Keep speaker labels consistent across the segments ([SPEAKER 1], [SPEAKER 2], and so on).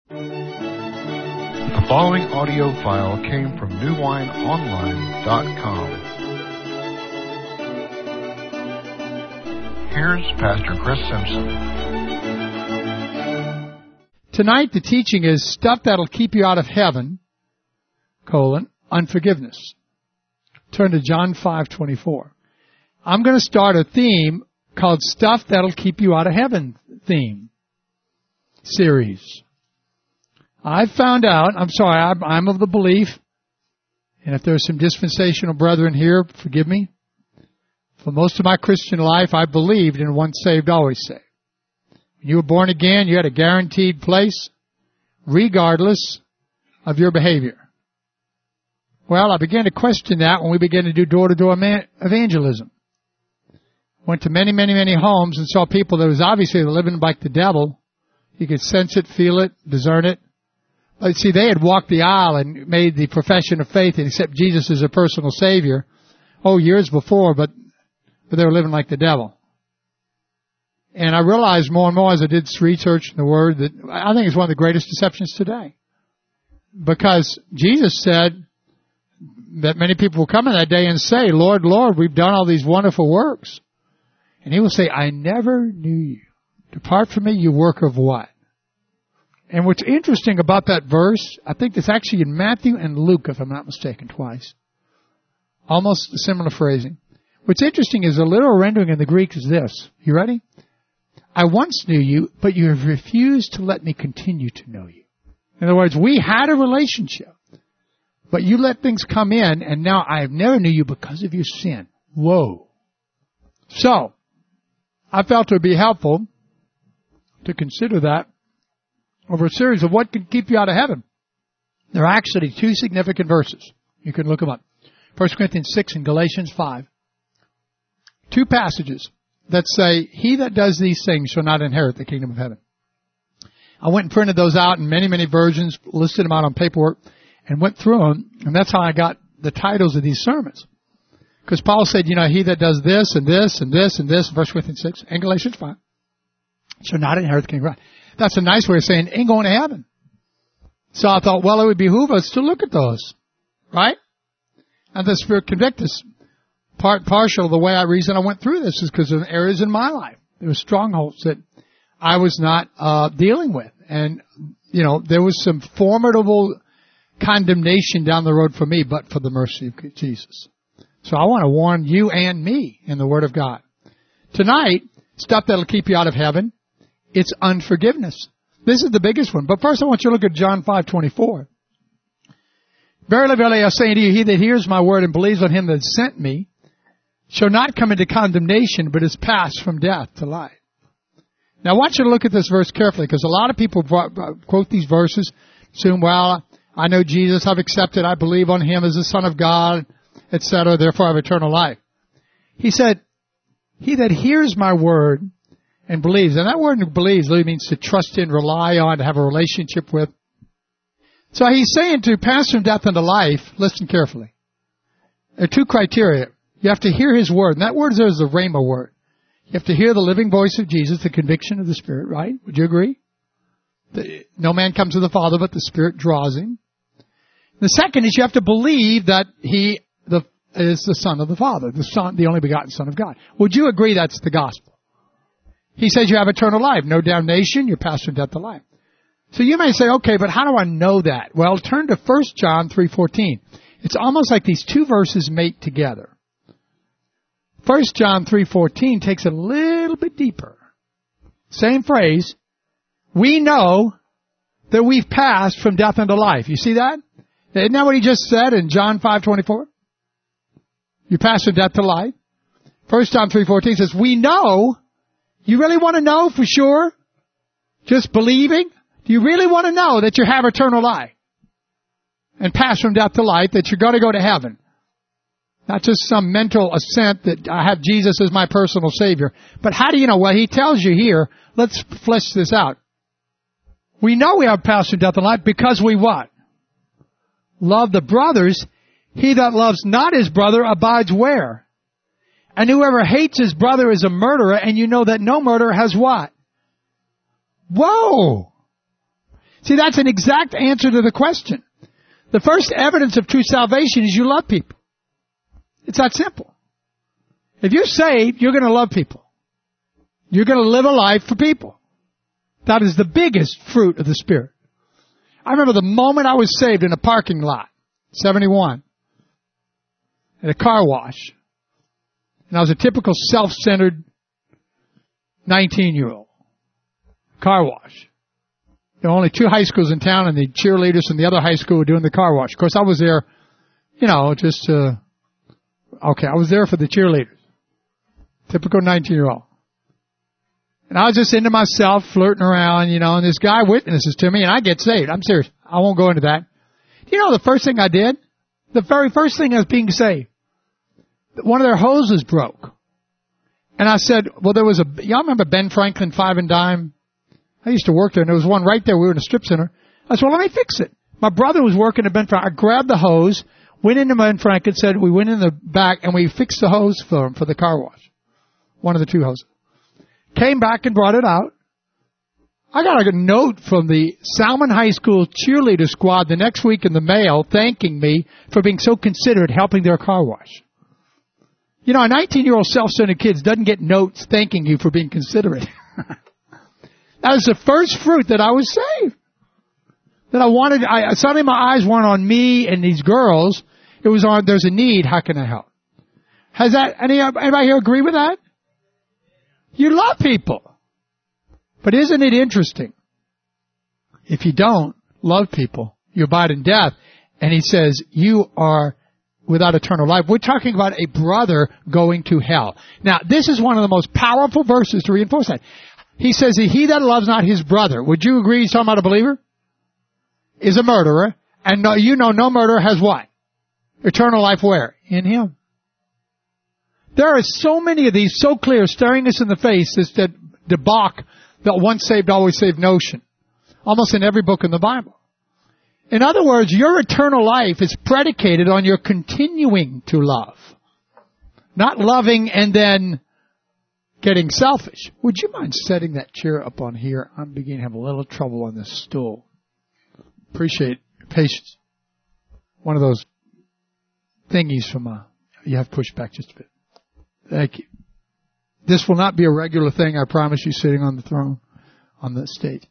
[SPEAKER 1] The following audio file came from newwineonline.com. Here's Pastor Chris Simpson.
[SPEAKER 2] Tonight the teaching is stuff that'll keep you out of heaven, unforgiveness. Turn to John 5:24. I'm going to start a theme called Stuff That'll Keep You Out of Heaven theme series. I found out, I'm of the belief, and if there's some dispensational brethren here, forgive me. For most of my Christian life, I believed in once saved, always saved. When you were born again, you had a guaranteed place, regardless of your behavior. Well, I began to question that when we began to do door-to-door evangelism. Went to many, many, many homes and saw people that was obviously living like the devil. You could sense it, feel it, discern it. But see, they had walked the aisle and made the profession of faith and accept Jesus as a personal Savior, years before, but they were living like the devil. And I realized more and more as I did research in the Word that I think it's one of the greatest deceptions today. Because Jesus said that many people will come in that day and say, Lord, Lord, we've done all these wonderful works. And He will say, I never knew you. Depart from me, you worker of what? And what's interesting about that verse, I think it's actually in Matthew and Luke, if I'm not mistaken, twice. Almost similar phrasing. What's interesting is the literal rendering in the Greek is this. You ready? I once knew you, but you have refused to let me continue to know you. In other words, we had a relationship, but you let things come in, and now I have never knew you because of your sin. Whoa. So, I felt it would be helpful to consider that over a series of what can keep you out of heaven. There are actually two significant verses. You can look them up. 1 Corinthians 6 and Galatians 5. Two passages that say, he that does these things shall not inherit the kingdom of heaven. I went and printed those out in many, many versions, listed them out on paperwork, and went through them, and that's how I got the titles of these sermons. Because Paul said, he that does this and this and this and this, 1 Corinthians 6 and Galatians 5, shall not inherit the kingdom of God. That's a nice way of saying ain't going to heaven. So I thought, well, it would behoove us to look at those, right? And the Spirit convict us. Partial of the way I reason I went through this is because of areas in my life. There were strongholds that I was not dealing with. And, there was some formidable condemnation down the road for me, but for the mercy of Jesus. So I want to warn you and me in the Word of God. Tonight, stuff that'll keep you out of heaven, it's unforgiveness. This is the biggest one. But first I want you to look at John 5:24. Verily, verily, I say unto you, he that hears my word and believes on him that sent me shall not come into condemnation, but is passed from death to life. Now I want you to look at this verse carefully, because a lot of people quote these verses, assume, well, I know Jesus, I've accepted, I believe on him as the Son of God, etc., therefore I have eternal life. He said, he that hears my word and believes, and that word believes really means to trust in, rely on, to have a relationship with. So he's saying to pass from death into life, listen carefully. There are two criteria. You have to hear his word, and that word there is the Rhema word. You have to hear the living voice of Jesus, the conviction of the Spirit, right? Would you agree? No man comes to the Father, but the Spirit draws him. The second is you have to believe that he is the Son of the Father, the Son, the only begotten Son of God. Would you agree that's the gospel? He says you have eternal life, no damnation, you're passed from death to life. So you may say, okay, but how do I know that? Well, turn to 1 John 3:14. It's almost like these two verses mate together. 1 John 3:14 takes it a little bit deeper. Same phrase. We know that we've passed from death into life. You see that? Isn't that what he just said in John 5:24? You pass from death to life. 1 John 3:14 says, we know. You really want to know for sure? Just believing? Do you really want to know that you have eternal life? And pass from death to life, that you're going to go to heaven? Not just some mental assent that I have Jesus as my personal Savior. But how do you know? Well, he tells you here. Let's flesh this out. We know we have passed from death to life because we what? Love the brothers. He that loves not his brother abides where? And whoever hates his brother is a murderer, and you know that no murderer has what? Whoa! See, that's an exact answer to the question. The first evidence of true salvation is you love people. It's that simple. If you're saved, you're going to love people. You're going to live a life for people. That is the biggest fruit of the Spirit. I remember the moment I was saved in a parking lot, 71, at a car wash. And I was a typical self-centered 19-year-old. Car wash. There were only 2 high schools in town, and the cheerleaders from the other high school were doing the car wash. Of course, I was there, I was there for the cheerleaders. Typical 19-year-old. And I was just into myself, flirting around, and this guy witnesses to me, and I get saved. I'm serious. I won't go into that. Do you know the first thing I did? The very first thing as being saved. One of their hoses broke. And I said, well, y'all remember Ben Franklin 5 and Dime? I used to work there, and there was one right there. We were in a strip center. I said, well, let me fix it. My brother was working at Ben Franklin. I grabbed the hose, went into Ben Franklin, we went in the back, and we fixed the hose for him for the car wash. One of the 2 hoses. Came back and brought it out. I got a note from the Salmon High School cheerleader squad the next week in the mail thanking me for being so considerate helping their car wash. A 19-year-old self-centered kid doesn't get notes thanking you for being considerate. That was the first fruit that I was saved. That suddenly my eyes weren't on me and these girls. It was on, there's a need, how can I help? Has that, anybody here agree with that? You love people. But isn't it interesting? If you don't love people, you abide in death. And he says, you are without eternal life. We're talking about a brother going to hell. Now, this is one of the most powerful verses to reinforce that. He says, he that loves not his brother, would you agree he's talking about a believer? Is a murderer. And no murderer has what? Eternal life where? In him. There are so many of these so clear, staring us in the face, this debauch, the once saved, always saved notion. Almost in every book in the Bible. In other words, your eternal life is predicated on your continuing to love. Not loving and then getting selfish. Would you mind setting that chair up on here? I'm beginning to have a little trouble on this stool. Appreciate your patience. One of those thingies from you have pushed back just a bit. Thank you. This will not be a regular thing, I promise you, sitting on the throne, on the stage.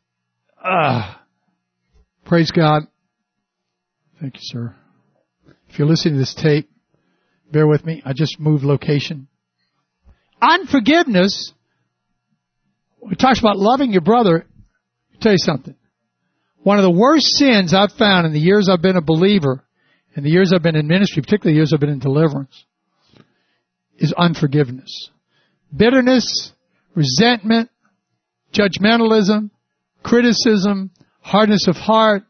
[SPEAKER 2] Praise God. Thank you, sir. If you're listening to this tape, bear with me. I just moved location. Unforgiveness, when it talks about loving your brother, I'll tell you something. One of the worst sins I've found in the years I've been a believer, in the years I've been in ministry, particularly the years I've been in deliverance, is unforgiveness. Bitterness, resentment, judgmentalism, criticism, hardness of heart,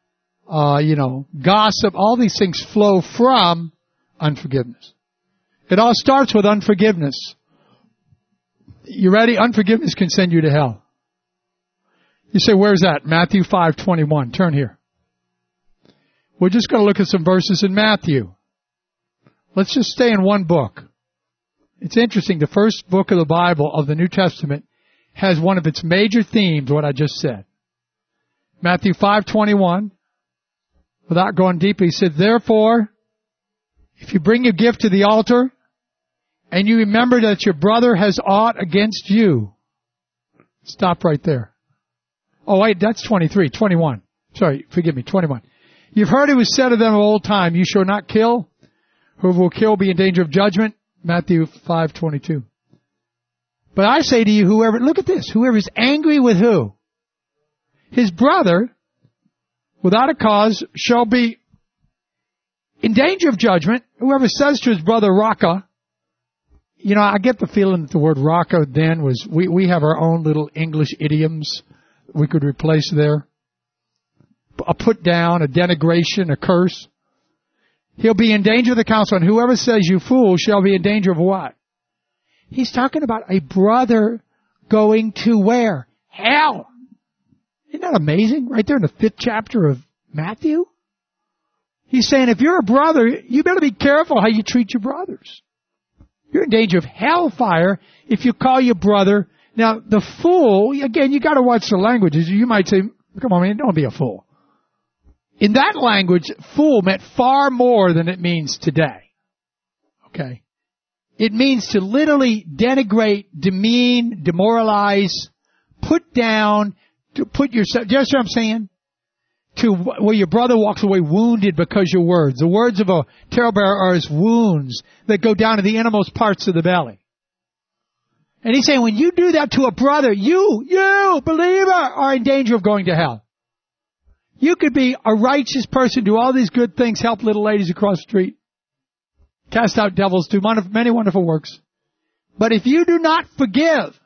[SPEAKER 2] gossip, all these things flow from unforgiveness. It all starts with unforgiveness. You ready? Unforgiveness can send you to hell. You say, where's that? Matthew 5:21. Turn here. We're just going to look at some verses in Matthew. Let's just stay in one book. It's interesting. The first book of the Bible of the New Testament has one of its major themes, what I just said. Matthew 5:21. Without going deeper, he said, therefore, if you bring your gift to the altar, and you remember that your brother has aught against you, stop right there. Oh, wait, that's 23, 21. Sorry, forgive me, 21. You've heard it was said of them of old time, you shall not kill. Whoever will kill be in danger of judgment. Matthew 5:22. But I say to you, look at this, whoever is angry with who? His brother, without a cause, shall be in danger of judgment. Whoever says to his brother, Raka, I get the feeling that the word Raka then was, we have our own little English idioms we could replace there. A put down, a denigration, a curse. He'll be in danger of the council, and whoever says you fool shall be in danger of what? He's talking about a brother going to where? Hell. Isn't that amazing? Right there in the 5th chapter of Matthew. He's saying if you're a brother, you better be careful how you treat your brothers. You're in danger of hellfire if you call your brother. Now, the fool, again, you got to watch the languages. You might say, Come on, man, don't be a fool. In that language, fool meant far more than it means today. Okay? It means to literally denigrate, demean, demoralize, put down, to put yourself, do you understand what I'm saying? To where your brother walks away wounded because of your words. The words of a talebearer are as wounds that go down to the innermost parts of the belly. And he's saying when you do that to a brother, you, believer, are in danger of going to hell. You could be a righteous person, do all these good things, help little ladies across the street, cast out devils, do many wonderful works. But if you do not forgive,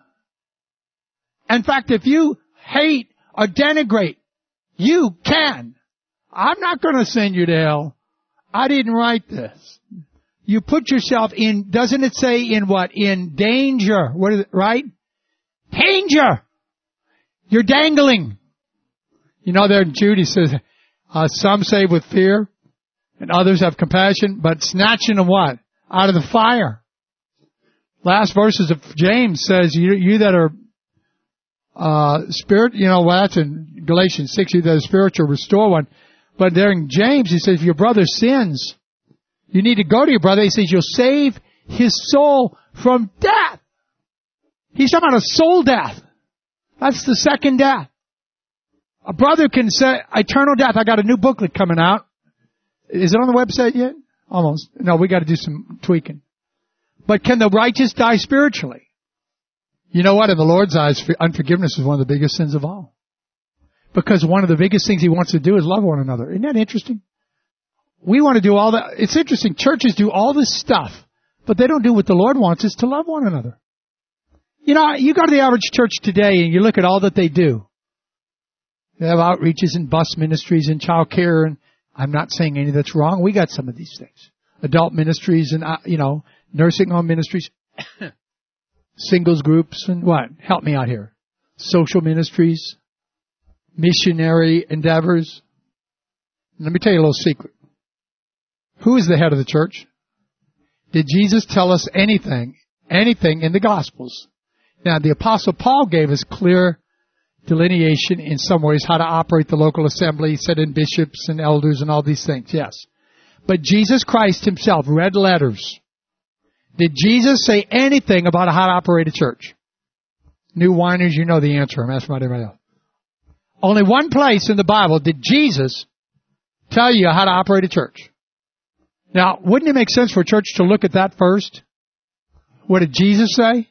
[SPEAKER 2] in fact, if you hate or denigrate, you can. I'm not going to send you to hell. I didn't write this. You put yourself in, doesn't it say in what? In danger. What is it, right? Danger! You're dangling. You know there in Jude he says, some save with fear, and others have compassion, but snatching them what? Out of the fire. Last verses of James says, you that are spirit, that's in Galatians 6, you that are spiritual, restore one. But there in James he says, if your brother sins, you need to go to your brother. He says, you'll save his soul from death. He's talking about a soul death. That's the second death. A brother can say eternal death. I got a new booklet coming out. Is it on the website yet? Almost. No, we got to do some tweaking. But can the righteous die spiritually? You know what? In the Lord's eyes, unforgiveness is one of the biggest sins of all. Because one of the biggest things He wants to do is love one another. Isn't that interesting? We want to do all that. It's interesting. Churches do all this stuff, but they don't do what the Lord wants, is to love one another. You know, you go to the average church today and you look at all that they do. They have outreaches and bus ministries and child care, and I'm not saying any that's wrong. We got some of these things. Adult ministries and, nursing home ministries, singles groups and what? Help me out here. Social ministries, missionary endeavors. Let me tell you a little secret. Who is the head of the church? Did Jesus tell us anything in the Gospels? Now, the Apostle Paul gave us clear delineation in some ways how to operate the local assembly, set in bishops and elders and all these things, yes. But Jesus Christ Himself read letters. Did Jesus say anything about how to operate a church? New whiners, you know the answer. I'm asking about everybody else. Only one place in the Bible did Jesus tell you how to operate a church. Now, wouldn't it make sense for a church to look at that first? What did Jesus say?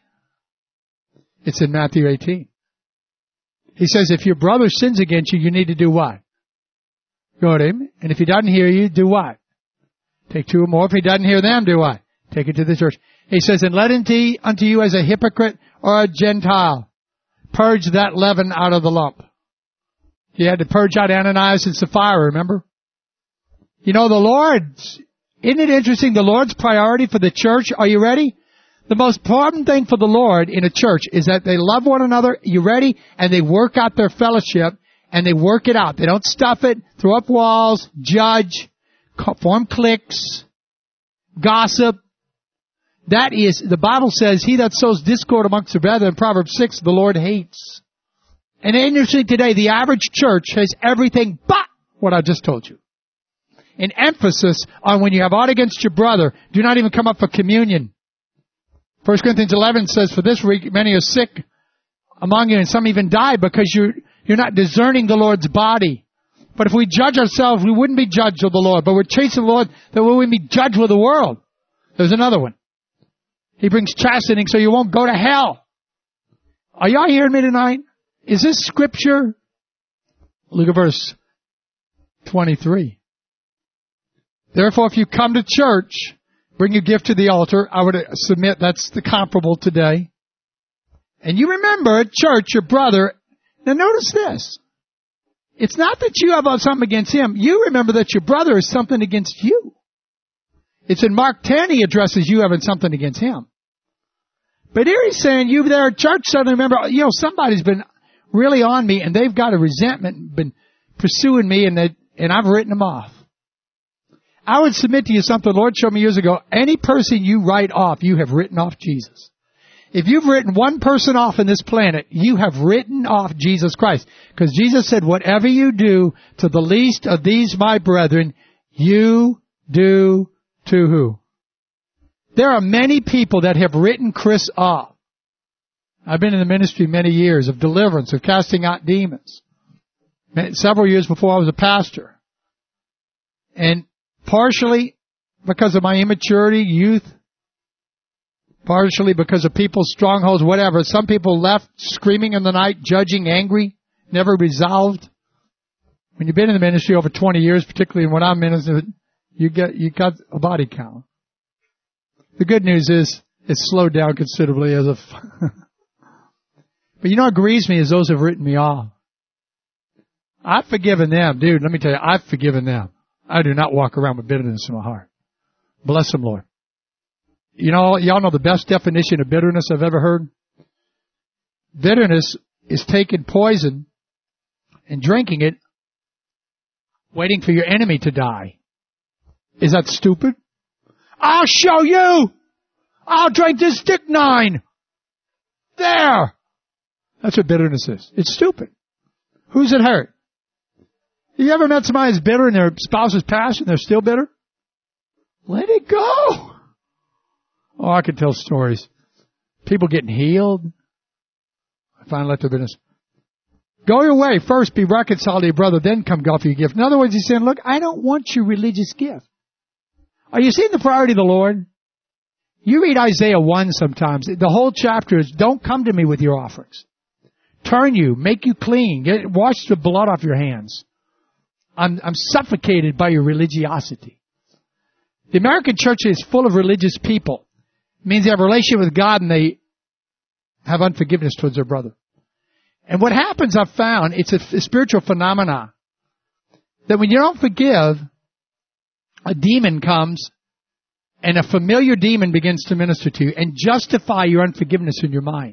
[SPEAKER 2] It's in Matthew 18. He says, if your brother sins against you, you need to do what? Go to him. And if he doesn't hear you, do what? Take two or more. If he doesn't hear them, do what? Take it to the church. He says, and let him unto you as a hypocrite or a Gentile. Purge that leaven out of the lump. He had to purge out Ananias and Sapphira, remember? You know, the Lord's, isn't it interesting? The Lord's priority for the church, are you ready? The most important thing for the Lord in a church is that they love one another, you ready? And they work out their fellowship, and they work it out. They don't stuff it, throw up walls, judge, form cliques, gossip. That is, the Bible says, he that sows discord amongst the brethren, Proverbs 6, the Lord hates. And interesting today, the average church has everything but what I just told you. An emphasis on when you have aught against your brother, do not even come up for communion. 1 Corinthians 11 says, for this week many are sick among you, and some even die because you're not discerning the Lord's body. But if we judge ourselves, we wouldn't be judged of the Lord. But we're chasing the Lord that we wouldn't be judged with the world. There's another one. He brings chastening so you won't go to hell. Are y'all hearing me tonight? Is this scripture? Look at verse 23. Therefore, if you come to church, bring your gift to the altar. I would submit that's the comparable today. And you remember at church, your brother. Now notice this. It's not that you have something against him. You remember that your brother is something against you. It's in Mark 10 he addresses you having something against him. But here he's saying you there at church suddenly remember, somebody's been really on me and they've got a resentment, been pursuing me and I've written them off. I would submit to you something the Lord showed me years ago. Any person you write off, you have written off Jesus. If you've written one person off on this planet, you have written off Jesus Christ. Because Jesus said, whatever you do to the least of these my brethren, you do to who? There are many people that have written Chris off. I've been in the ministry many years of deliverance, of casting out demons. Several years before I was a pastor. And partially because of my immaturity, youth, partially because of people's strongholds, whatever. Some people left screaming in the night, judging, angry, never resolved. When you've been in the ministry over 20 years, particularly when I'm ministering, you got a body count. The good news is it's slowed down considerably as of. But you know what grieves me is those who have written me off. I've forgiven them. Dude, let me tell you, I've forgiven them. I do not walk around with bitterness in my heart. Bless them, Lord. You know, y'all know the best definition of bitterness I've ever heard? Bitterness is taking poison and drinking it, waiting for your enemy to die. Is that stupid? I'll show you! I'll drink this strychnine! There! That's what bitterness is. It's stupid. Who's it hurt? You ever met somebody who's bitter and their spouse has passed and they're still bitter? Let it go! Oh, I could tell stories. People getting healed. I finally let their bitterness. Go your way. First, be reconciled to your brother, then come offer your gift. In other words, he's saying, look, I don't want your religious gift. Are you seeing the priority of the Lord? You read Isaiah 1 sometimes. The whole chapter is, don't come to me with your offerings. Turn you, make you clean, wash the blood off your hands. I'm suffocated by your religiosity. The American church is full of religious people. It means they have a relationship with God and they have unforgiveness towards their brother. And what happens, I've found, it's a spiritual phenomena. That when you don't forgive, a demon comes and a familiar demon begins to minister to you and justify your unforgiveness in your mind.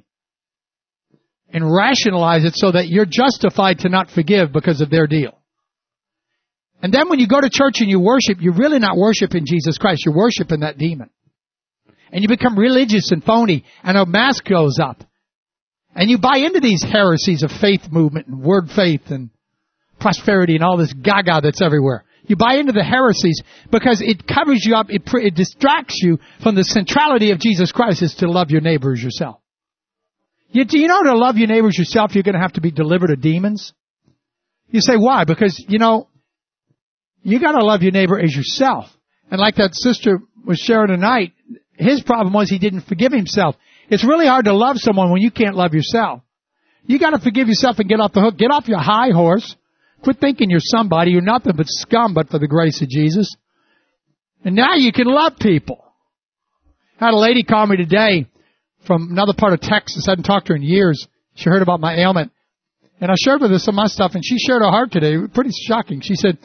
[SPEAKER 2] And rationalize it so that you're justified to not forgive because of their deal. And then when you go to church and you worship, you're really not worshiping Jesus Christ. You're worshiping that demon. And you become religious and phony, and a mask goes up. And you buy into these heresies of faith movement and word faith and prosperity and all this gaga that's everywhere. You buy into the heresies because it covers you up, it distracts you from the centrality of Jesus Christ is to love your neighbor as yourself. Do you know to love your neighbor as yourself, you're going to have to be delivered of demons? You say, why? Because, you know, you got to love your neighbor as yourself. And like that sister was sharing tonight, his problem was he didn't forgive himself. It's really hard to love someone when you can't love yourself. You got to forgive yourself and get off the hook. Get off your high horse. Quit thinking you're somebody. You're nothing but scum, but for the grace of Jesus. And now you can love people. I had a lady call me today from another part of Texas. I hadn't talked to her in years. She heard about my ailment. And I shared with her some of my stuff, and she shared her heart today. Pretty shocking. She said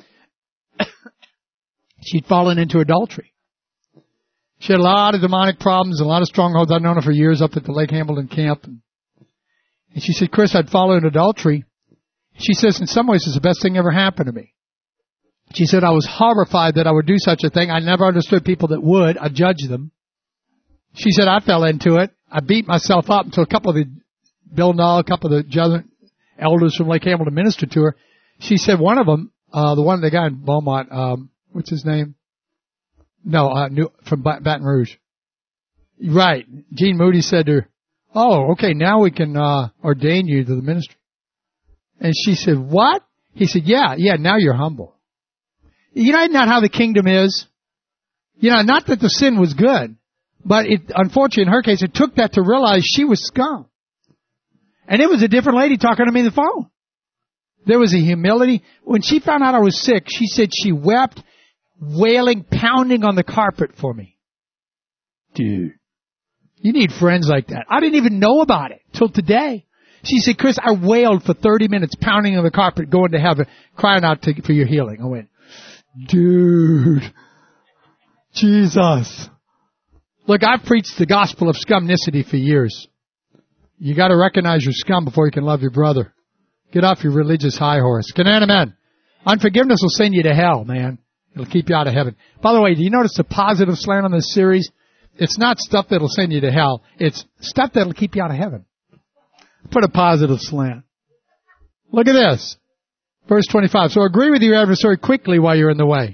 [SPEAKER 2] she'd fallen into adultery. She had a lot of demonic problems and a lot of strongholds. I'd known her for years up at the Lake Hamilton camp. And she said, Chris, I'd fallen into adultery. She says, in some ways, it's the best thing ever happened to me. She said, I was horrified that I would do such a thing. I never understood people that would. I judged them. She said, I fell into it. I beat myself up until a couple of Bill Null, a couple of the elders from Lake Hamilton ministered to her. She said one of them, the guy in Beaumont, what's his name? No, from Baton Rouge. Right. Gene Moody said to her, oh, okay, now we can ordain you to the ministry. And she said, what? He said, yeah, now you're humble. You know, isn't that how the kingdom is? You know, not that the sin was good, but unfortunately in her case, it took that to realize she was scum. And it was a different lady talking to me on the phone. There was a humility. When she found out I was sick, she said she wept, wailing, pounding on the carpet for me. Dude, you need friends like that. I didn't even know about it till today. She said, Chris, I wailed for 30 minutes, pounding on the carpet, going to heaven, crying out for your healing. I went, dude, Jesus. Look, I've preached the gospel of scumnicity for years. You got to recognize your scum before you can love your brother. Get off your religious high horse. Can amen? Unforgiveness will send you to hell, man. It'll keep you out of heaven. By the way, do you notice the positive slant on this series? It's not stuff that'll send you to hell. It's stuff that'll keep you out of heaven. Put a positive slant. Look at this. Verse 25. So agree with your adversary quickly while you're in the way.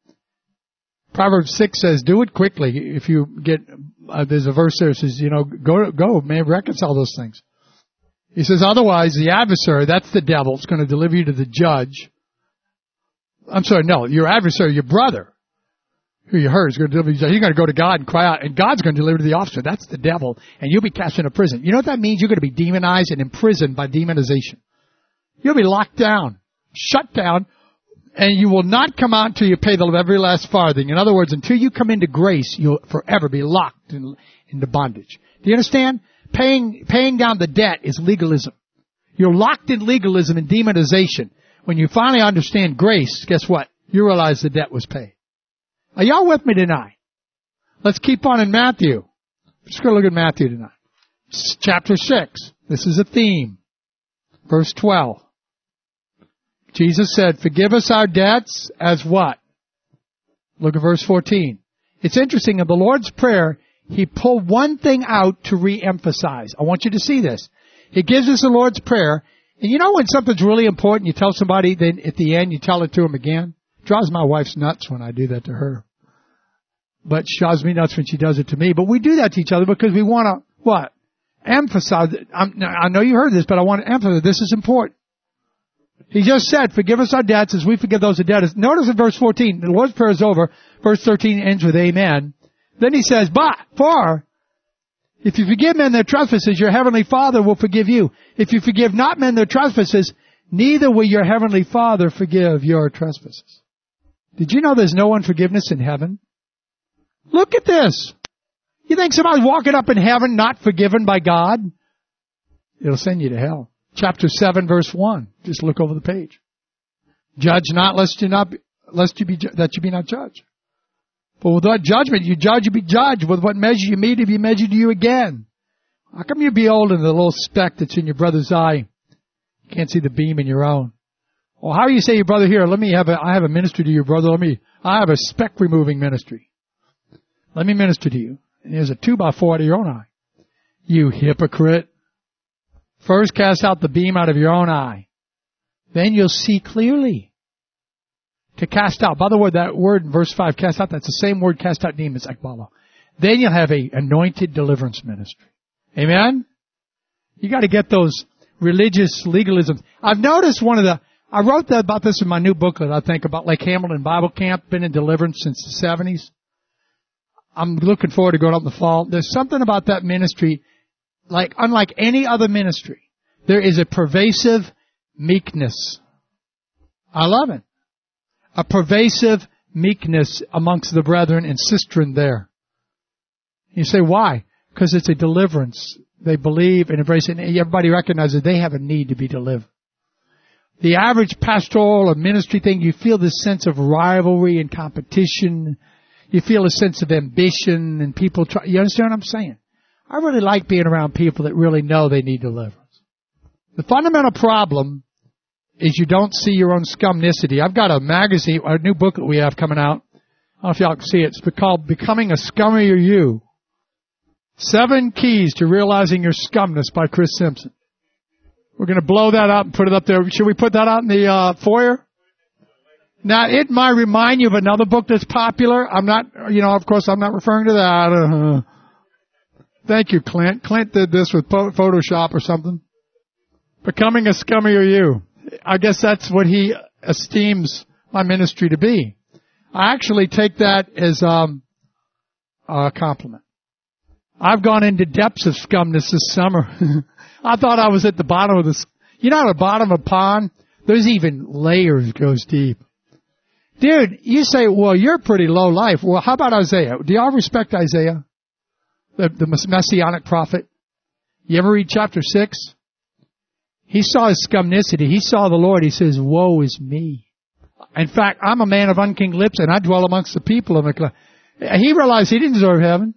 [SPEAKER 2] Proverbs 6 says, do it quickly. If you get, there's a verse there that says, go, man, reconcile those things. He says, otherwise, the adversary, that's the devil, is going to deliver you to the judge. I'm sorry, no, your adversary, your brother, who you heard, is going to deliver you to the judge. You're going to go to God and cry out, and God's going to deliver to the officer. That's the devil, and you'll be cast into prison. You know what that means? You're going to be demonized and imprisoned by demonization. You'll be locked down, shut down, and you will not come out until you pay the every last farthing. In other words, until you come into grace, you'll forever be locked into bondage. Do you understand? Paying down the debt is legalism. You're locked in legalism and demonization. When you finally understand grace, guess what? You realize the debt was paid. Are y'all with me tonight? Let's keep on in Matthew. Just going to look at Matthew tonight. Chapter 6. This is a theme. Verse 12. Jesus said, forgive us our debts as what? Look at verse 14. It's interesting. In the Lord's Prayer, He pulled one thing out to re-emphasize. I want you to see this. He gives us the Lord's Prayer. And you know when something's really important, you tell somebody, then at the end you tell it to them again? It drives my wife's nuts when I do that to her. But she drives me nuts when she does it to me. But we do that to each other because we want to, what? Emphasize. I know you heard this, but I want to emphasize this is important. He just said, forgive us our debts as we forgive those who debt us. Notice in verse 14, the Lord's Prayer is over. Verse 13 ends with amen. Then he says, for if you forgive men their trespasses, your heavenly Father will forgive you. If you forgive not men their trespasses, neither will your heavenly Father forgive your trespasses. Did you know there's no unforgiveness in heaven? Look at this. You think somebody's walking up in heaven not forgiven by God? It'll send you to hell. Chapter 7, verse 1. Just look over the page. Judge not, lest you be not judged. For without judgment, you judge, you be judged. With what measure you meet, it be measured to you again. How come you beholding the little speck that's in your brother's eye? You can't see the beam in your own. Well, how do you say your brother here? I have a ministry to your brother. I have a speck removing ministry. Let me minister to you. And here's a 2x4 out of your own eye. You hypocrite. First cast out the beam out of your own eye. Then you'll see clearly. To cast out. By the way, that word in verse 5, cast out, that's the same word, cast out demons, ekbalo. Then you'll have a anointed deliverance ministry. Amen? You got to get those religious legalisms. I've noticed I wrote about this in my new booklet, I think, about Lake Hamilton Bible Camp, been in deliverance since the 70s. I'm looking forward to going up in the fall. There's something about that ministry, unlike any other ministry. There is a pervasive meekness. I love it. A pervasive meekness amongst the brethren and sistren there. You say, why? Because it's a deliverance. They believe and embrace it, and everybody recognizes they have a need to be delivered. The average pastoral or ministry thing, you feel this sense of rivalry and competition. You feel a sense of ambition and people try. You understand what I'm saying? I really like being around people that really know they need deliverance. The fundamental problem is you don't see your own scumnicity. I've got a magazine, a new booklet we have coming out. I don't know if y'all can see it. It's called Becoming a Scummier You. 7 Keys to Realizing Your Scumness by Chris Simpson. We're going to blow that up and put it up there. Should we put that out in the foyer? Now, it might remind you of another book that's popular. I'm not, of course, I'm not referring to that. Thank you, Clint. Clint did this with Photoshop or something. Becoming a Scummier You. I guess that's what he esteems my ministry to be. I actually take that as a compliment. I've gone into depths of scumness this summer. I thought I was at the bottom of at the bottom of a pond, there's even layers goes deep. Dude, you say, well, you're pretty low life. Well, how about Isaiah? Do y'all respect Isaiah? The messianic prophet? You ever read chapter 6? He saw his scumnicity. He saw the Lord. He says, woe is me. In fact, I'm a man of unclean lips, and I dwell amongst the people of the. He realized he didn't deserve heaven.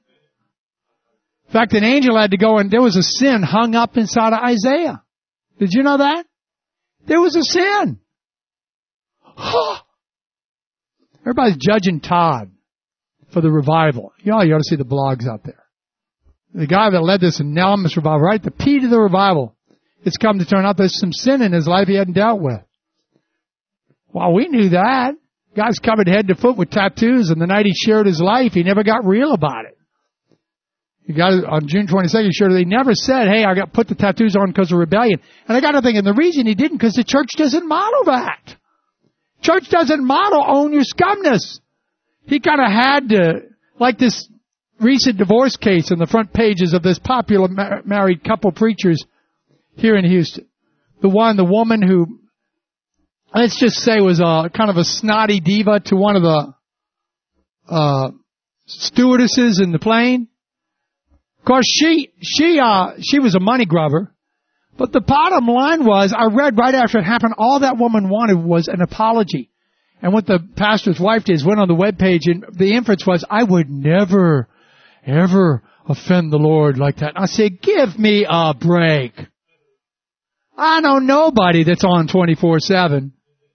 [SPEAKER 2] In fact, an angel had to go, and there was a sin hung up inside of Isaiah. Did you know that? There was a sin. Everybody's judging Todd. for the revival. You ought to see the blogs out there. The guy that led this enormous revival, right? The P to the revival. It's come to turn out there's some sin in his life he hadn't dealt with. Well, we knew that. Guy's covered head to foot with tattoos, and the night he shared his life, he never got real about it. He got on June 22nd, he shared it. He never said, hey, I got put the tattoos on because of rebellion. And I got to thinking, the reason he didn't, because the church doesn't model that. Church doesn't model own your scumness. He kind of had to, like this recent divorce case on the front pages of this popular married couple preachers here in Houston. The woman who, let's just say, was a kind of a snotty diva to one of the stewardesses in the plane. Of course, she was a money grubber. But the bottom line was, I read right after it happened, all that woman wanted was an apology. And what the pastor's wife did is went on the webpage, and the inference was, I would never, ever offend the Lord like that. And I said, give me a break. I know nobody that's on 24/7.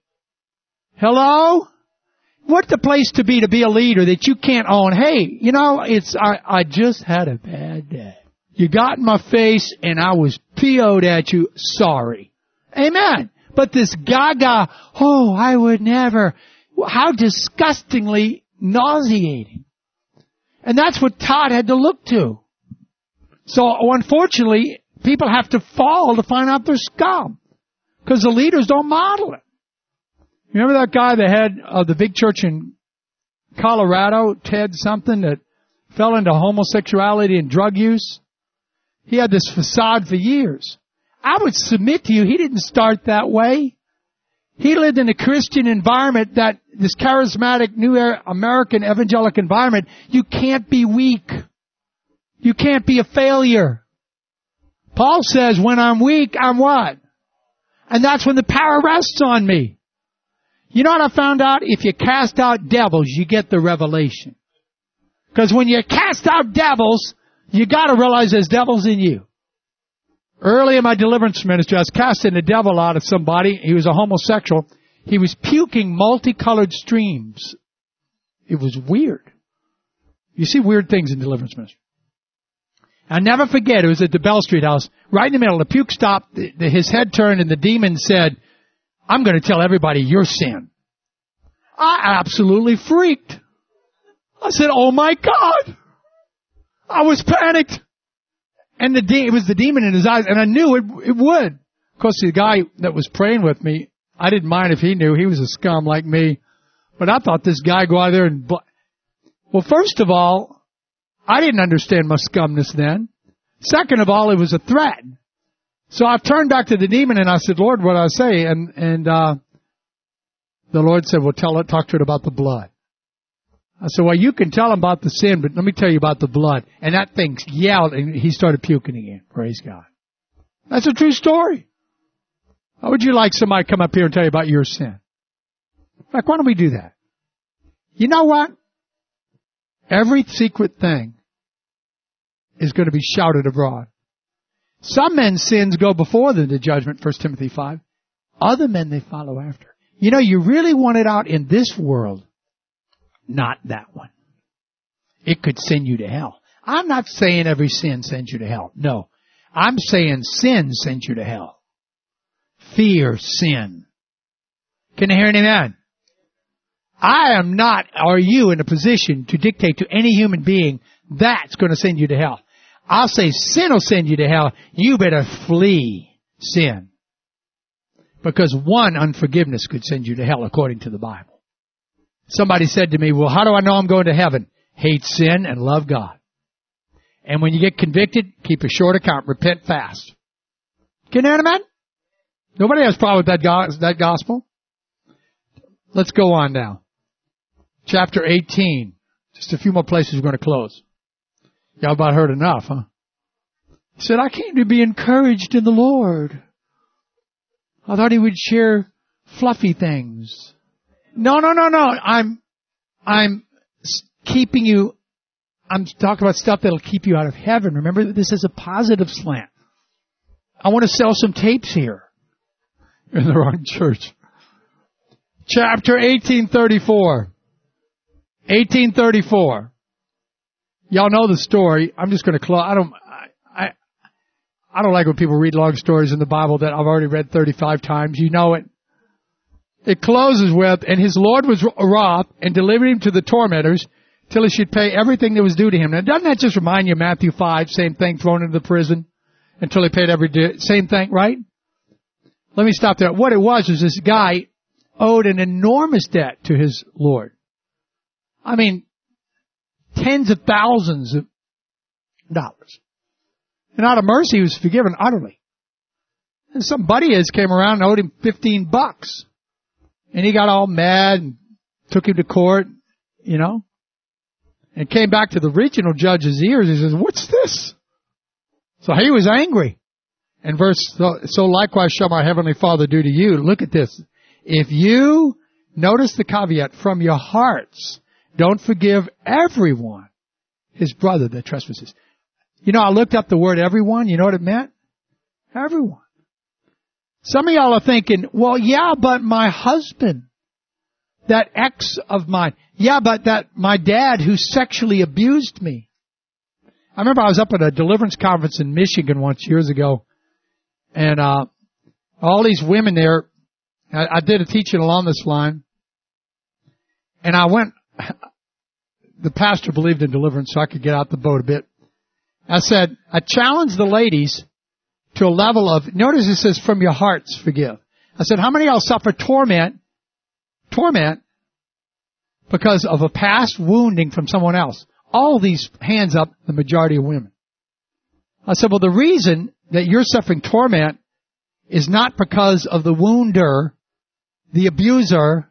[SPEAKER 2] Hello? What's the place to be a leader that you can't own? Hey, I just had a bad day. You got in my face and I was PO'd at you. Sorry. Amen. But this gaga, I would never. How disgustingly nauseating. And that's what Todd had to look to. So unfortunately, people have to fall to find out their scum. Because the leaders don't model it. Remember that guy, the head of the big church in Colorado, Ted something, that fell into homosexuality and drug use? He had this facade for years. I would submit to you, he didn't start that way. He lived in a Christian environment, that this charismatic new American evangelical environment. You can't be weak. You can't be a failure. Paul says, when I'm weak, I'm what? And that's when the power rests on me. You know what I found out? If you cast out devils, you get the revelation. Because when you cast out devils, you got to realize there's devils in you. Early in my deliverance ministry, I was casting a devil out of somebody. He was a homosexual. He was puking multicolored streams. It was weird. You see weird things in deliverance ministry. I'll never forget, it was at the Bell Street house. Right in the middle, the puke stopped, his head turned, and the demon said, I'm going to tell everybody your sin. I absolutely freaked. I said, oh my God. I was panicked. And it was the demon in his eyes, and I knew it would. Of course, the guy that was praying with me, I didn't mind if he knew. He was a scum like me. But I thought this guy go out there and... Well, first of all, I didn't understand my scumness then. Second of all, it was a threat. So I turned back to the demon and I said, Lord, what do I say? And the Lord said, well, talk to it about the blood. I said, well, you can tell him about the sin, but let me tell you about the blood. And that thing yelled, and he started puking again. Praise God. That's a true story. How would you like somebody to come up here and tell you about your sin? Like, why don't we do that? You know what? Every secret thing is going to be shouted abroad. Some men's sins go before them to judgment, 1 Timothy 5. Other men they follow after. You know, you really want it out in this world. Not that one. It could send you to hell. I'm not saying every sin sends you to hell. No. I'm saying sin sends you to hell. Fear sin. Can you hear an amen? I am not, or you, in a position to dictate to any human being that's going to send you to hell. I'll say sin will send you to hell. You better flee sin. Because one unforgiveness could send you to hell according to the Bible. Somebody said to me, well, how do I know I'm going to heaven? Hate sin and love God. And when you get convicted, keep a short account. Repent fast. Can you hear that? Nobody has a problem with that gospel. Let's go on now. Chapter 18. Just a few more places we're going to close. Y'all about heard enough, huh? He said, I came to be encouraged in the Lord. I thought he would share fluffy things. No. I'm keeping you, I'm talking about stuff that'll keep you out of heaven. Remember, this is a positive slant. I want to sell some tapes here. You're in the wrong church. Chapter 18:34. 1834. Y'all know the story. I'm just going to close. I don't like when people read long stories in the Bible that I've already read 35 times. You know it. It closes with, and his Lord was wroth and delivered him to the tormentors till he should pay everything that was due to him. Now, doesn't that just remind you of Matthew 5, same thing, thrown into the prison until he paid every day, same thing, right? Let me stop there. What it was this guy owed an enormous debt to his Lord. I mean, tens of thousands of dollars. And out of mercy, he was forgiven utterly. And some buddy of his came around and owed him $15. And he got all mad and took him to court, you know, and came back to the original judge's ears. He says, what's this? So he was angry. And so likewise shall my heavenly Father do to you. Look at this. If you, notice the caveat, from your hearts, don't forgive everyone his brother that trespasses. You know, I looked up the word everyone. You know what it meant? Everyone. Some of y'all are thinking, well, yeah, but my husband, that ex of mine, yeah, but that my dad who sexually abused me. I remember I was up at a deliverance conference in Michigan once years ago, and all these women there, I did a teaching along this line, and I went, the pastor believed in deliverance, so I could get out the boat a bit. I said, I challenged the ladies to a level of, notice it says, from your hearts forgive. I said, how many of y'all suffer torment, because of a past wounding from someone else? All these hands up, the majority of women. I said, well, the reason that you're suffering torment is not because of the wounder, the abuser,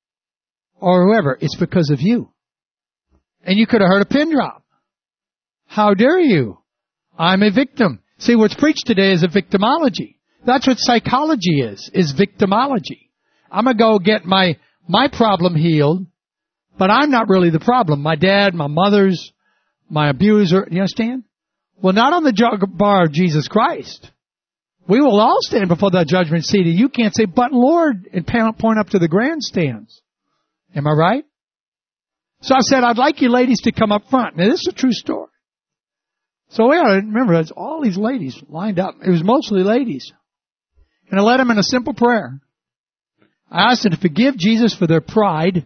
[SPEAKER 2] or whoever. It's because of you. And you could have heard a pin drop. How dare you? I'm a victim. See, what's preached today is a victimology. That's what psychology is victimology. I'm going to go get my problem healed, but I'm not really the problem. My dad, my mother's, my abuser, you understand? Well, not on the bar of Jesus Christ. We will all stand before that judgment seat, and you can't say, but Lord, and point up to the grandstands. Am I right? So I said, I'd like you ladies to come up front. Now, this is a true story. So we ought to remember, it's all these ladies lined up. It was mostly ladies. And I led them in a simple prayer. I asked them to forgive Jesus for their pride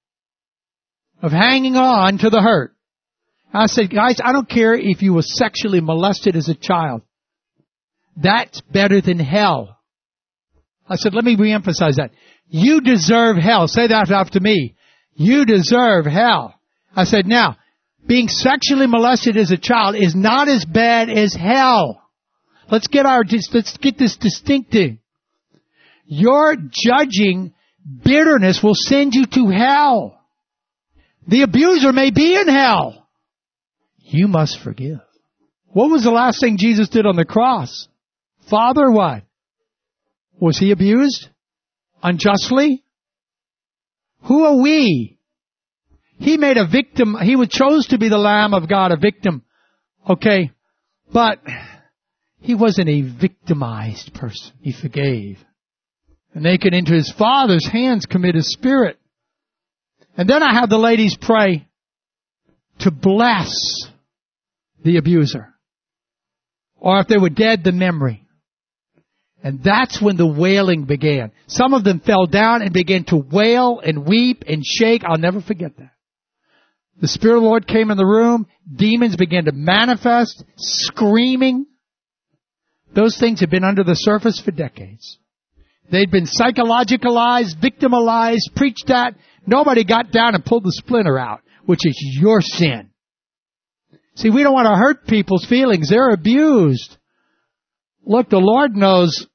[SPEAKER 2] of hanging on to the hurt. I said, guys, I don't care if you were sexually molested as a child. That's better than hell. I said, let me reemphasize that. You deserve hell. Say that after me. You deserve hell. I said, now, being sexually molested as a child is not as bad as hell. Let's get this distinctive. Your judging bitterness will send you to hell. The abuser may be in hell. You must forgive. What was the last thing Jesus did on the cross? Father, what? Was he abused unjustly? Who are we? He made a victim. He chose to be the Lamb of God, a victim. Okay. But he wasn't a victimized person. He forgave. And naked into his Father's hands commit his spirit. And then I have the ladies pray to bless the abuser. Or if they were dead, the memory. And that's when the wailing began. Some of them fell down and began to wail and weep and shake. I'll never forget that. The Spirit of the Lord came in the room. Demons began to manifest, screaming. Those things had been under the surface for decades. They'd been psychologicalized, victimized, preached at. Nobody got down and pulled the splinter out, which is your sin. See, we don't want to hurt people's feelings. They're abused. Look, the Lord knows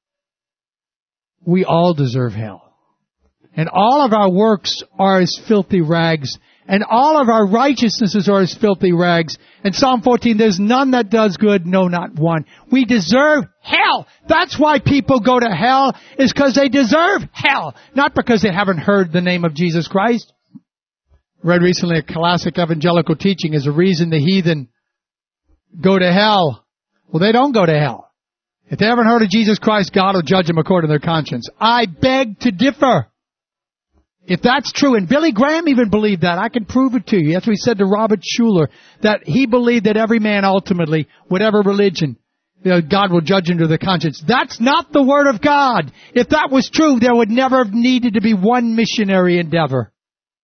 [SPEAKER 2] we all deserve hell. And all of our works are as filthy rags. And all of our righteousnesses are as filthy rags. And Psalm 14, there's none that does good, no, not one. We deserve hell. That's why people go to hell, is because they deserve hell. Not because they haven't heard the name of Jesus Christ. Read recently a classic evangelical teaching is the reason the heathen go to hell. Well, they don't go to hell. If they haven't heard of Jesus Christ, God will judge them according to their conscience. I beg to differ. If that's true, and Billy Graham even believed that, I can prove it to you. That's what he said to Robert Schuller, that he believed that every man ultimately, whatever religion, God will judge into the conscience. That's not the Word of God. If that was true, there would never have needed to be one missionary endeavor.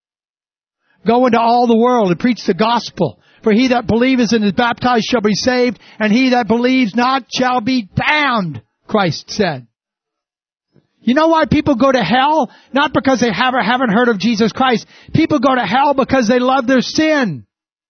[SPEAKER 2] Go into all the world and preach the gospel. For he that believeth and is baptized shall be saved, and he that believes not shall be damned, Christ said. You know why people go to hell? Not because they haven't heard of Jesus Christ. People go to hell because they love their sin.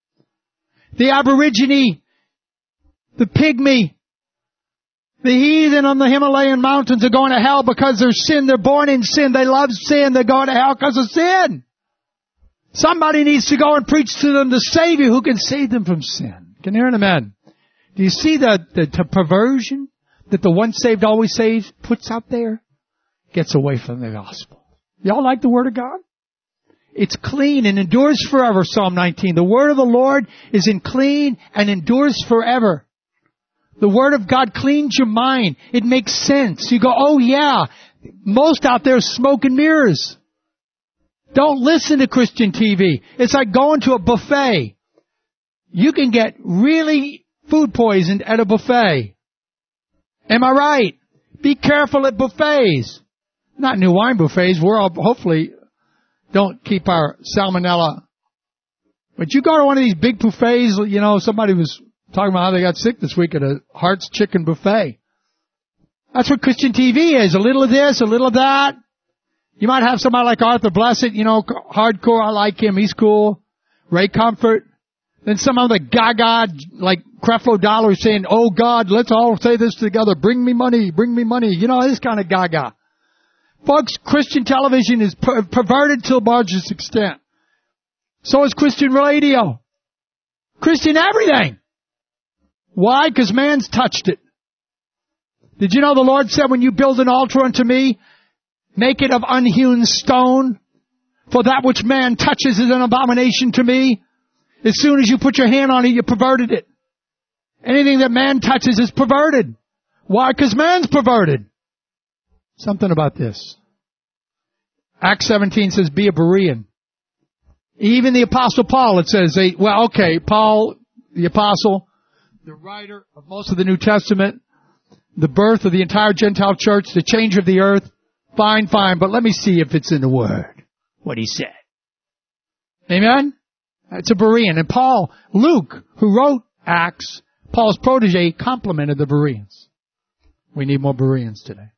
[SPEAKER 2] The Aborigine, the Pygmy, the heathen on the Himalayan mountains are going to hell because their sin. They're born in sin. They love sin. They're going to hell because of sin. Somebody needs to go and preach to them the Savior who can save them from sin. Can you hear an amen? Do you see the perversion that the once saved, always saved puts out there? Gets away from the gospel. Y'all like the Word of God? It's clean and endures forever, Psalm 19. The Word of the Lord is in clean and endures forever. The Word of God cleans your mind. It makes sense. You go, oh yeah, most out there is smoke and mirrors. Don't listen to Christian TV. It's like going to a buffet. You can get really food poisoned at a buffet. Am I right? Be careful at buffets. Not new wine buffets. We're all, hopefully, don't keep our salmonella. But you go to one of these big buffets, somebody was talking about how they got sick this week at a Hart's Chicken buffet. That's what Christian TV is. A little of this, a little of that. You might have somebody like Arthur Blessed, hardcore, I like him, he's cool. Ray Comfort. Then some other gaga, like Creflo Dollar saying, oh God, let's all say this together, bring me money, this kind of gaga. Folks, Christian television is perverted to a largest extent. So is Christian radio. Christian everything. Why? Because man's touched it. Did you know the Lord said, when you build an altar unto me, make it of unhewn stone, for that which man touches is an abomination to me. As soon as you put your hand on it, you perverted it. Anything that man touches is perverted. Why? Because man's perverted. Something about this. Acts 17 says, be a Berean. Even the Apostle Paul, it says, Paul, the Apostle, the writer of most of the New Testament, the birth of the entire Gentile church, the change of the earth, fine, but let me see if it's in the Word, what he said. Amen? It's a Berean. And Luke, who wrote Acts, Paul's protege, complimented the Bereans. We need more Bereans today.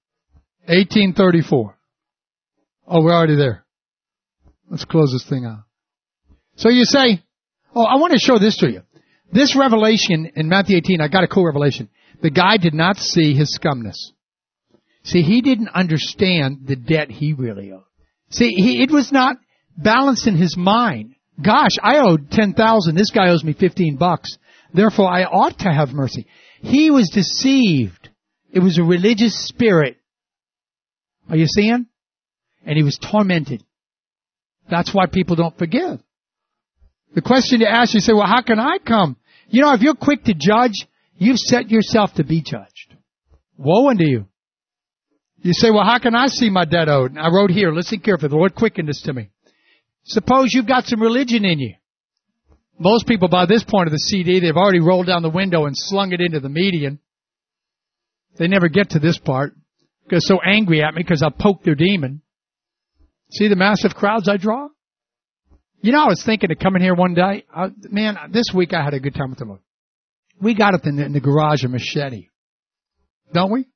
[SPEAKER 2] 1834. Oh, we're already there. Let's close this thing out. So you say, I want to show this to you. This revelation in Matthew 18, I got a cool revelation. The guy did not see his scumness. See, he didn't understand the debt he really owed. See, it was not balanced in his mind. Gosh, I owed $10,000. This guy owes me $15. Therefore, I ought to have mercy. He was deceived. It was a religious spirit. Are you seeing? And he was tormented. That's why people don't forgive. The question to ask, you say, well, how can I come? If you're quick to judge, you've set yourself to be judged. Woe unto you. You say, well, how can I see my debt owed? And I wrote here, listen carefully, the Lord quickened this to me. Suppose you've got some religion in you. Most people by this point of the CD, they've already rolled down the window and slung it into the median. They never get to this part. They're so angry at me because I poked their demon. See the massive crowds I draw? I was thinking of coming here one day. This week I had a good time with the Lord. We got it in the garage, a machete. Don't we?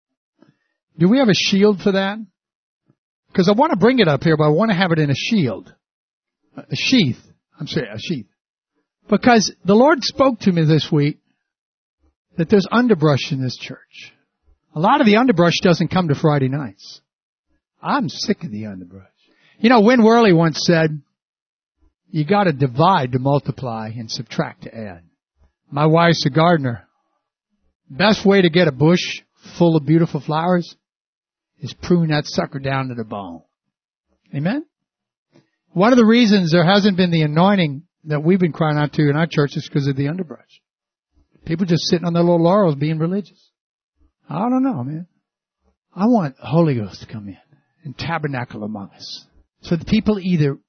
[SPEAKER 2] Do we have a shield for that? Because I want to bring it up here, but I want to have it in a shield. A sheath. I'm sorry, a sheath. Because the Lord spoke to me this week that there's underbrush in this church. A lot of the underbrush doesn't come to Friday nights. I'm sick of the underbrush. Win Worley once said, you got to divide to multiply and subtract to add. My wife's a gardener. Best way to get a bush full of beautiful flowers is prune that sucker down to the bone. Amen? One of the reasons there hasn't been the anointing that we've been crying out to in our church is because of the underbrush. People just sitting on their little laurels being religious. I don't know, man. I want the Holy Ghost to come in and tabernacle among us. So the people either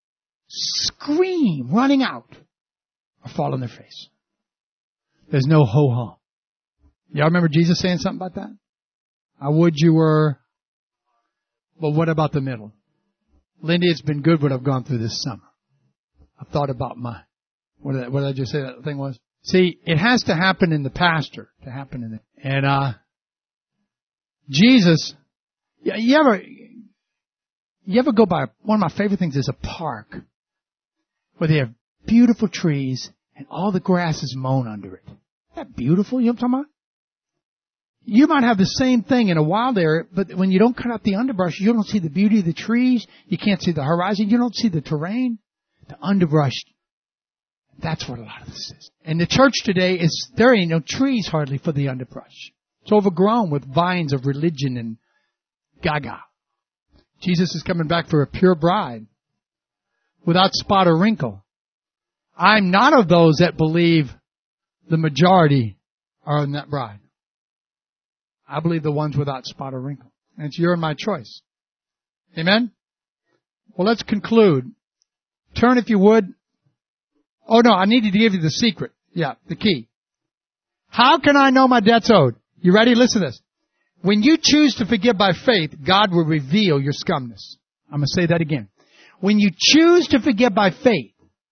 [SPEAKER 2] scream, running out, or fall on their face. There's no ho-hum. Y'all remember Jesus saying something about that? I would you were, but what about the middle? Lindy, it's been good what I've gone through this summer. I've thought about what did I just say that thing was? See, it has to happen in the pastor to happen in it. And, Jesus, you ever go by, one of my favorite things is a park where they have beautiful trees and all the grass is mown under it. Isn't that beautiful? You know what I'm talking about? You might have the same thing in a wild area, but when you don't cut out the underbrush, you don't see the beauty of the trees. You can't see the horizon. You don't see the terrain. The underbrush, that's what a lot of this is. And the church today there ain't no trees hardly for the underbrush. It's overgrown with vines of religion and gaga. Jesus is coming back for a pure bride without spot or wrinkle. I'm not of those that believe the majority are in that bride. I believe the ones without spot or wrinkle. And it's your and my choice. Amen? Well, let's conclude. Turn, if you would. Oh, no, I needed to give you the secret. Yeah, the key. How can I know my debt's owed? You ready? Listen to this. When you choose to forgive by faith, God will reveal your scumness. I'm going to say that again. When you choose to forgive by faith,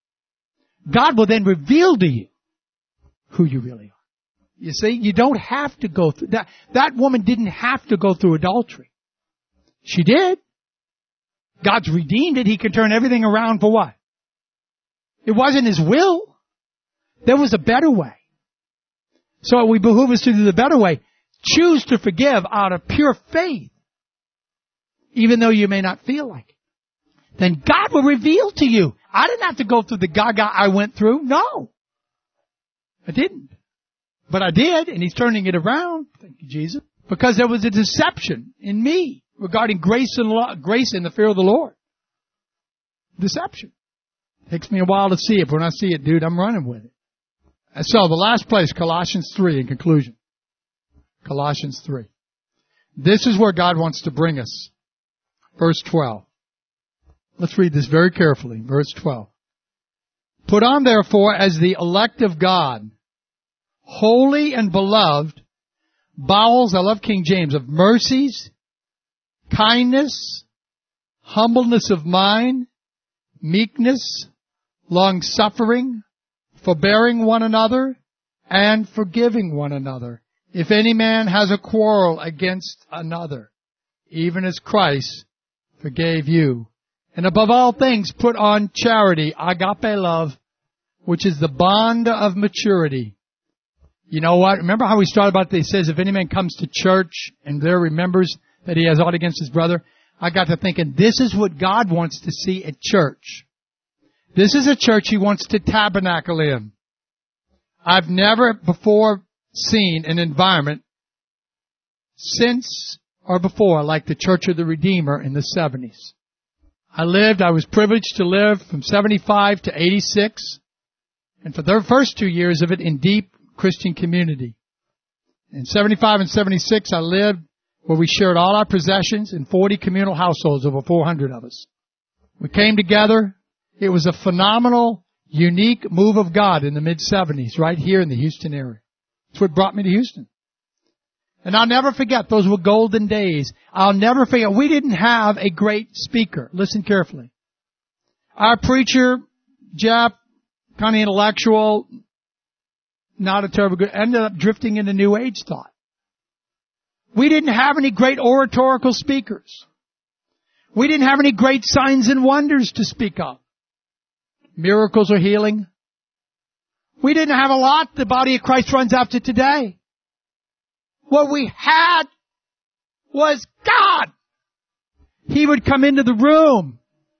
[SPEAKER 2] God will then reveal to you who you really are. You see, you don't have to go through that. That woman didn't have to go through adultery. She did. God's redeemed it. He can turn everything around for what? It wasn't His will. There was a better way. So it would behoove us to do the better way. Choose to forgive out of pure faith, even though you may not feel like it. Then God will reveal to you. I didn't have to go through the gaga I went through. No. I didn't. But I did, and He's turning it around. Thank you, Jesus. Because there was a deception in me regarding grace and the fear of the Lord. Deception. Takes me a while to see it, but when I see it, dude, I'm running with it. And so, the last place, Colossians 3 in conclusion. Colossians 3. This is where God wants to bring us. Verse 12. Let's read this very carefully. Verse 12. Put on, therefore, as the elect of God, holy and beloved, bowels, I love King James, of mercies, kindness, humbleness of mind, meekness, long-suffering, forbearing one another, and forgiving one another. If any man has a quarrel against another, even as Christ forgave you. And above all things, put on charity, agape love, which is the bond of maturity. You know what? Remember how we started about this? It says, if any man comes to church and there remembers that he has aught against his brother, I got to thinking, this is what God wants to see at church. This is a church He wants to tabernacle in. I've never before seen an environment since or before like the Church of the Redeemer in the 70s. I was privileged to live from 75 to 86, and for the first 2 years of it in deep Christian community. In 75 and 76, I lived where we shared all our possessions in 40 communal households, over 400 of us. We came together. It was a phenomenal, unique move of God in the mid-70s, right here in the Houston area. That's what brought me to Houston. And I'll never forget, those were golden days. I'll never forget, we didn't have a great speaker. Listen carefully. Our preacher, Jeff, kind of intellectual, not a terrible good, ended up drifting into New Age thought. We didn't have any great oratorical speakers. We didn't have any great signs and wonders to speak of. Miracles or healing. We didn't have a lot the body of Christ runs after today. What we had was God. He would come into the room.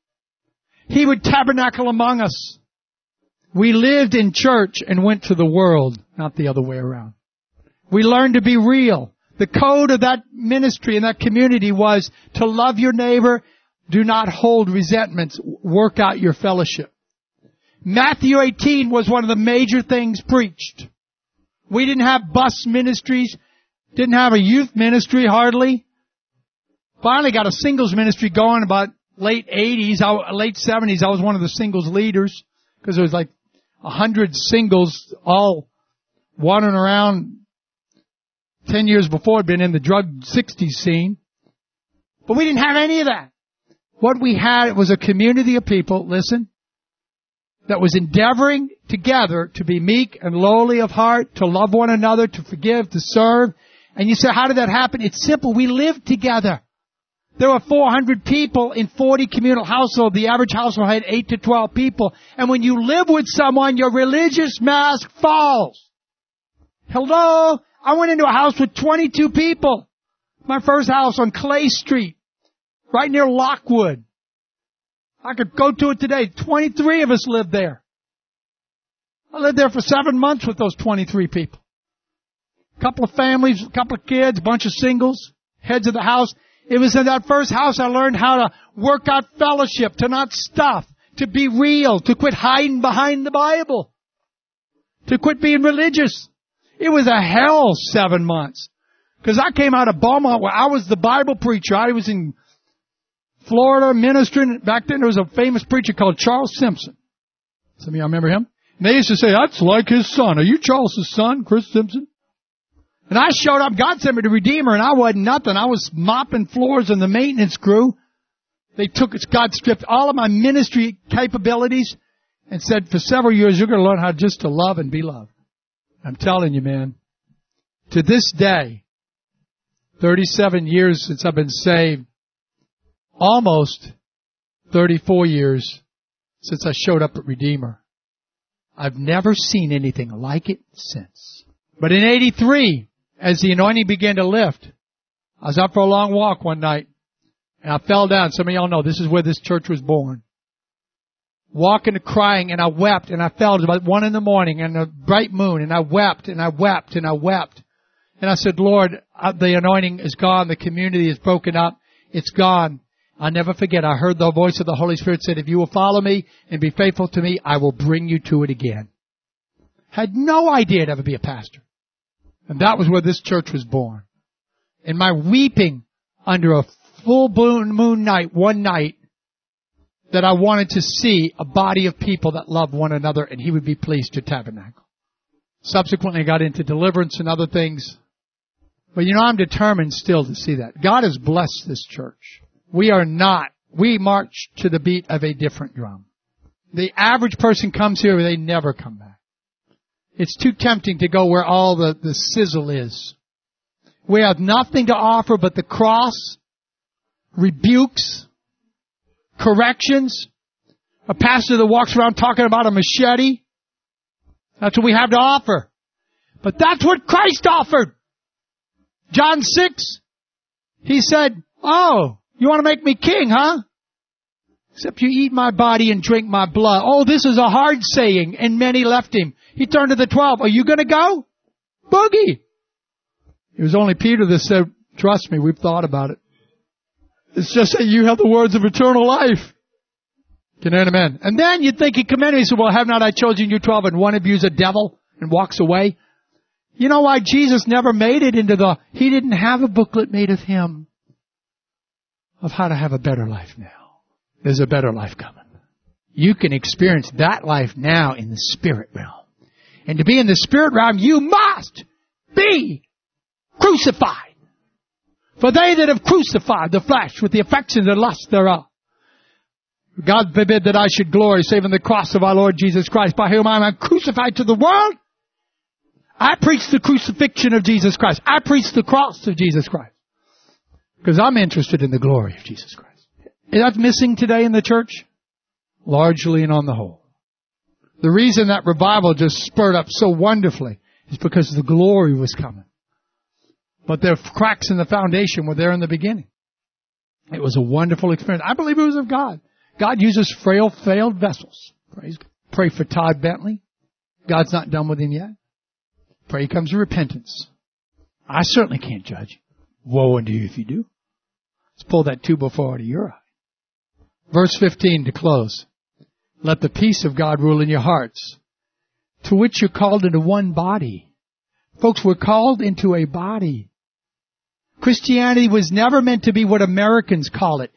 [SPEAKER 2] He would tabernacle among us. We lived in church and went to the world, not the other way around. We learned to be real. The code of that ministry and that community was to love your neighbor, do not hold resentments, work out your fellowship. Matthew 18 was one of the major things preached. We didn't have bus ministries, didn't have a youth ministry hardly. Finally got a singles ministry going about late 80s, late 70s, I was one of the singles leaders because there was like 100 singles all wandering around 10 years before, had been in the drug 60s scene. But we didn't have any of that. What we had was a community of people, listen, that was endeavoring together to be meek and lowly of heart, to love one another, to forgive, to serve. And you say, how did that happen? It's simple. We lived together. There were 400 people in 40 communal households. The average household had 8 to 12 people. And when you live with someone, your religious mask falls. Hello? I went into a house with 22 people. My first house on Clay Street, right near Lockwood. I could go to it today. 23 of us lived there. I lived there for 7 months with those 23 people. A couple of families, a couple of kids, a bunch of singles, heads of the house. It was in that first house I learned how to work out fellowship, to not stuff, to be real, to quit hiding behind the Bible, to quit being religious. It was a hell 7 months. Because I came out of Beaumont where I was the Bible preacher. I was in Florida ministering. Back then there was a famous preacher called Charles Simpson. Some of y'all remember him? And they used to say, that's like his son. Are you Charles' son, Chris Simpson? And I showed up. God sent me to Redeemer, and I wasn't nothing. I was mopping floors in the maintenance crew. God stripped all of my ministry capabilities and said, for several years, you're going to learn how just to love and be loved. I'm telling you, man, to this day, 37 years since I've been saved, almost 34 years since I showed up at Redeemer. I've never seen anything like it since. But in 83, as the anointing began to lift, I was out for a long walk one night, and I fell down. Some of y'all know this is where this church was born. Walking and crying, and I wept, and I fell. It was about 1 a.m, and a bright moon, and I wept, and I wept, and I wept. And I said, Lord, the anointing is gone. The community is broken up. It's gone. I'll never forget. I heard the voice of the Holy Spirit said, if you will follow me and be faithful to me, I will bring you to it again. Had no idea to ever be a pastor. And that was where this church was born. And my weeping under a full moon night, one night, that I wanted to see a body of people that loved one another and he would be pleased to tabernacle. Subsequently, I got into deliverance and other things. But I'm determined still to see that. God has blessed this church. We march to the beat of a different drum. The average person comes here, they never come back. It's too tempting to go where all the sizzle is. We have nothing to offer but the cross, rebukes, corrections, a pastor that walks around talking about a machete. That's what we have to offer. But that's what Christ offered. John 6, he said, oh, you want to make me king, huh? Except you eat my body and drink my blood. Oh, this is a hard saying, and many left him. He turned to the 12. Are you going to go? Boogie. It was only Peter that said, trust me, we've thought about it. It's just that you have the words of eternal life. Can you hear an amen? And then you'd think he'd come in and he said, well, have not I chosen you 12 and one of you is a devil and walks away? You know why Jesus never made it he didn't have a booklet made of him of how to have a better life now. There's a better life coming. You can experience that life now in the spirit realm. And to be in the spirit realm, you must be crucified. For they that have crucified the flesh with the affections and lusts thereof. God forbid that I should glory save in the cross of our Lord Jesus Christ, by whom I am crucified to the world. I preach the crucifixion of Jesus Christ. I preach the cross of Jesus Christ. Because I'm interested in the glory of Jesus Christ. Is that missing today in the church? Largely and on the whole. The reason that revival just spurred up so wonderfully is because the glory was coming. But the cracks in the foundation were there in the beginning. It was a wonderful experience. I believe it was of God. God uses frail, failed vessels. Praise God. Pray for Todd Bentley. God's not done with him yet. Pray he comes to repentance. I certainly can't judge. Woe unto you if you do. Let's pull that 2x4 out of your eye. Verse 15 to close. Let the peace of God rule in your hearts, to which you're called into one body. Folks, we're called into a body. Christianity was never meant to be what Americans call it.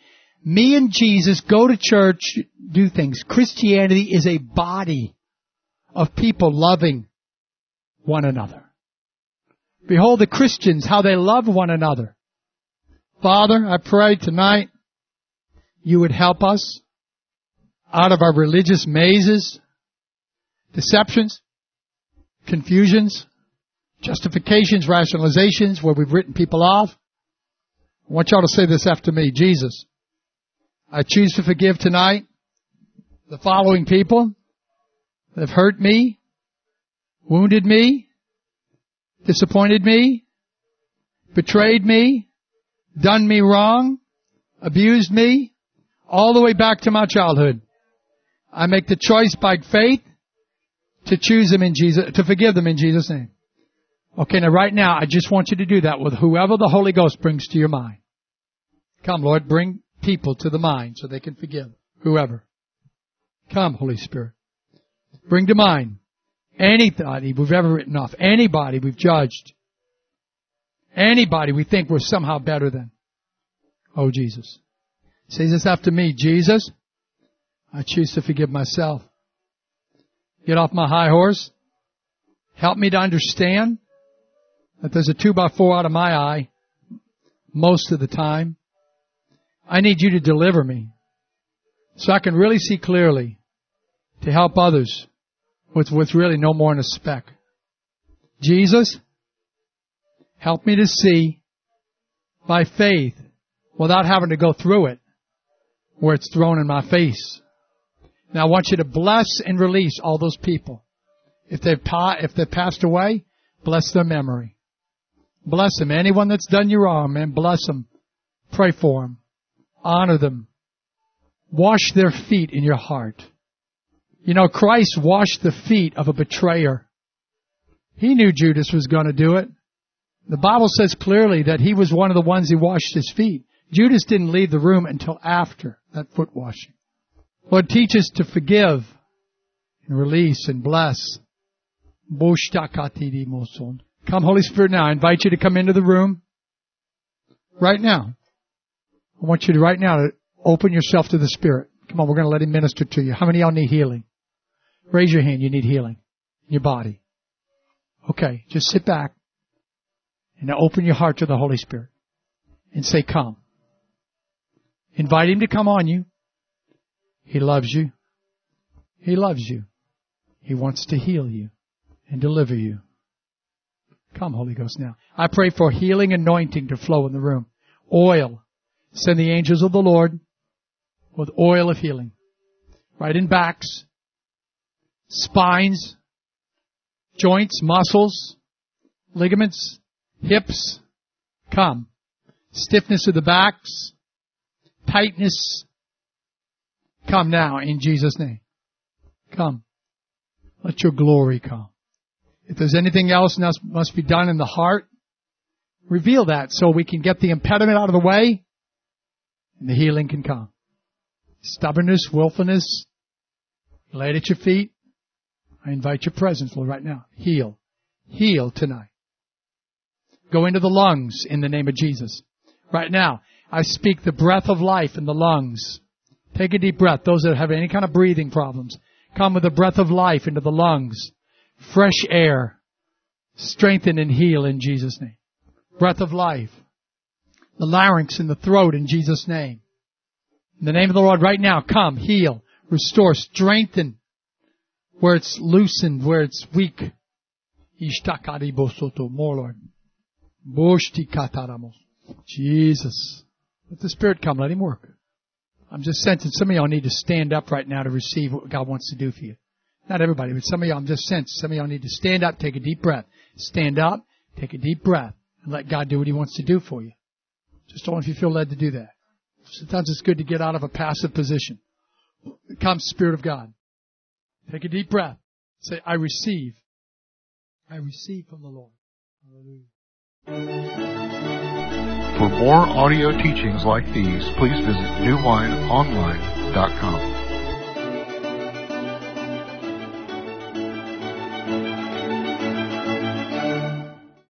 [SPEAKER 2] Me and Jesus go to church, do things. Christianity is a body of people loving one another. Behold the Christians, how they love one another. Father, I pray tonight you would help us out of our religious mazes, deceptions, confusions, justifications, rationalizations, where we've written people off. I want y'all to say this after me. Jesus, I choose to forgive tonight the following people that have hurt me, wounded me, disappointed me, betrayed me, done me wrong, abused me, all the way back to my childhood. I make the choice by faith to choose them in Jesus, to forgive them in Jesus' name. Okay, now right now, I just want you to do that with whoever the Holy Ghost brings to your mind. Come, Lord, bring people to the mind so they can forgive whoever. Come, Holy Spirit. Bring to mind anybody we've ever written off, anybody we've judged, anybody we think we're somehow better than. Oh, Jesus. Say this after me. Jesus, I choose to forgive myself. Get off my high horse. Help me to understand that there's a 2x4 out of my eye most of the time. I need you to deliver me so I can really see clearly to help others with really no more than a speck. Jesus, help me to see by faith without having to go through it where it's thrown in my face. Now I want you to bless and release all those people. If they've passed away, bless their memory. Bless them. Anyone that's done you wrong, man, bless them. Pray for them. Honor them. Wash their feet in your heart. You know, Christ washed the feet of a betrayer. He knew Judas was going to do it. The Bible says clearly that he was one of the ones who washed his feet. Judas didn't leave the room until after that foot washing. Lord, teach us to forgive and release and bless. Come, Holy Spirit, now. I invite you to come into the room right now. I want you to right now to open yourself to the Spirit. Come on, we're going to let Him minister to you. How many of y'all need healing? Raise your hand. You need healing in your body. Okay, just sit back and now open your heart to the Holy Spirit and say, come. Invite Him to come on you. He loves you. He loves you. He wants to heal you and deliver you. Come, Holy Ghost, now. I pray for healing anointing to flow in the room. Oil. Send the angels of the Lord with oil of healing. Right in backs, spines, joints, muscles, ligaments, hips. Come. Stiffness of the backs, tightness. Come now in Jesus' name. Come. Let your glory come. If there's anything else that must be done in the heart, reveal that so we can get the impediment out of the way and the healing can come. Stubbornness, willfulness, lay it at your feet. I invite your presence, Lord, right now. Heal. Heal tonight. Go into the lungs in the name of Jesus. Right now, I speak the breath of life in the lungs. Take a deep breath. Those that have any kind of breathing problems, come with the breath of life into the lungs. Fresh air. Strengthen and heal in Jesus' name. Breath of life. The larynx in the throat in Jesus' name. In the name of the Lord right now, come, heal, restore, strengthen where it's loosened, where it's weak. More, Lord. Jesus. Let the Spirit come. Let Him work. I'm just sensing some of y'all need to stand up right now to receive what God wants to do for you. Not everybody, but some of y'all, I'm just sensing some of y'all need to stand up, take a deep breath. Stand up, take a deep breath, and let God do what He wants to do for you. Just don't know if you feel led to do that. Sometimes it's good to get out of a passive position. Come, Spirit of God. Take a deep breath. Say, I receive. I receive from the Lord. Hallelujah.
[SPEAKER 1] For more audio teachings like these, please visit newwineonline.com.